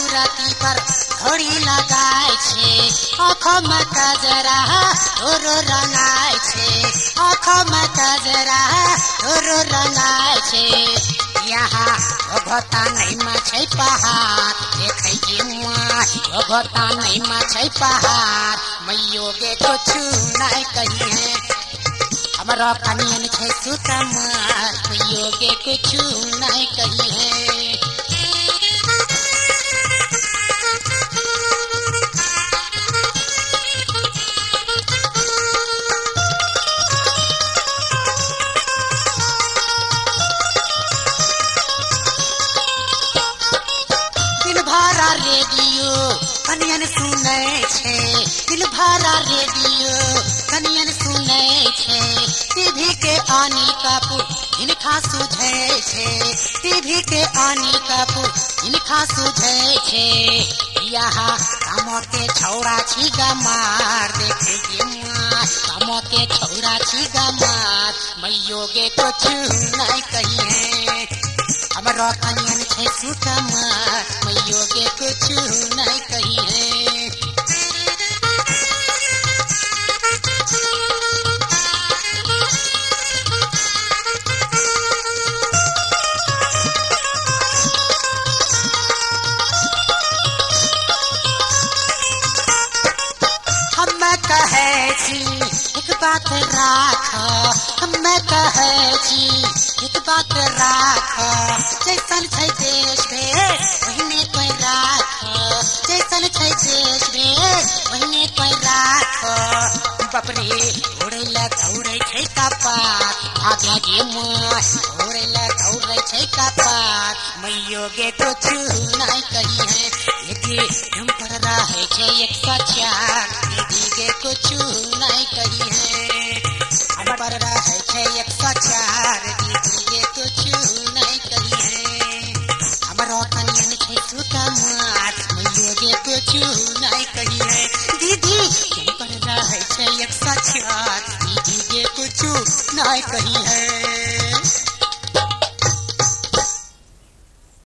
सुरती पर घड़ी लगाए छे आँखों में कजरा रो रंगाए छे आँखों में कजरा रो रंगाए छे यहाँ भगता नहीं माछे पहाड़ देखे जे मुआ भगता नहीं माछे पहाड़ मैयो गे कुछ नहीं कही है हमारा कनियन छे सुतम मैयो गे कुछ नहीं कही है रेडियो कनियन सुने छे दिल भरा रेडियो कनियन सुने छे टीवी के आनी कपूर इनका सुझे छे टीवी के आनी कपूर इनका सुझे छे यहाँ कामों के छौड़ा छी गमार देखे मुआ कामों के छौड़ा छी गमार मैयो गे कुछ नहीं कही है हमारा कनियन छे सुतम मैयो गे कुछ नहीं कही है हम कहे छी एक बात राख हम कहे छी एक बात राख जैसन छै देश भेष वहीने कोई राख जैसन छै देश भेष वहीने कोई राख बपरे उड़ैला दौड़ै छै कपार भाग्य गे मुआ उड़ैला दौड़ै छै कपार मैयो गे कुछ नहीं कही है एके हम पर रहे छै 104 दीदी गे कुछ नहीं कही है हम पर रहे छै 104 दीदी गे कुछ नहीं कही है हमारा कनियन छे सुतम मैयो गे कुछ नहीं कही है दीदी हम पर रहे छै 104 दीदी गे कुछ नहीं कही है।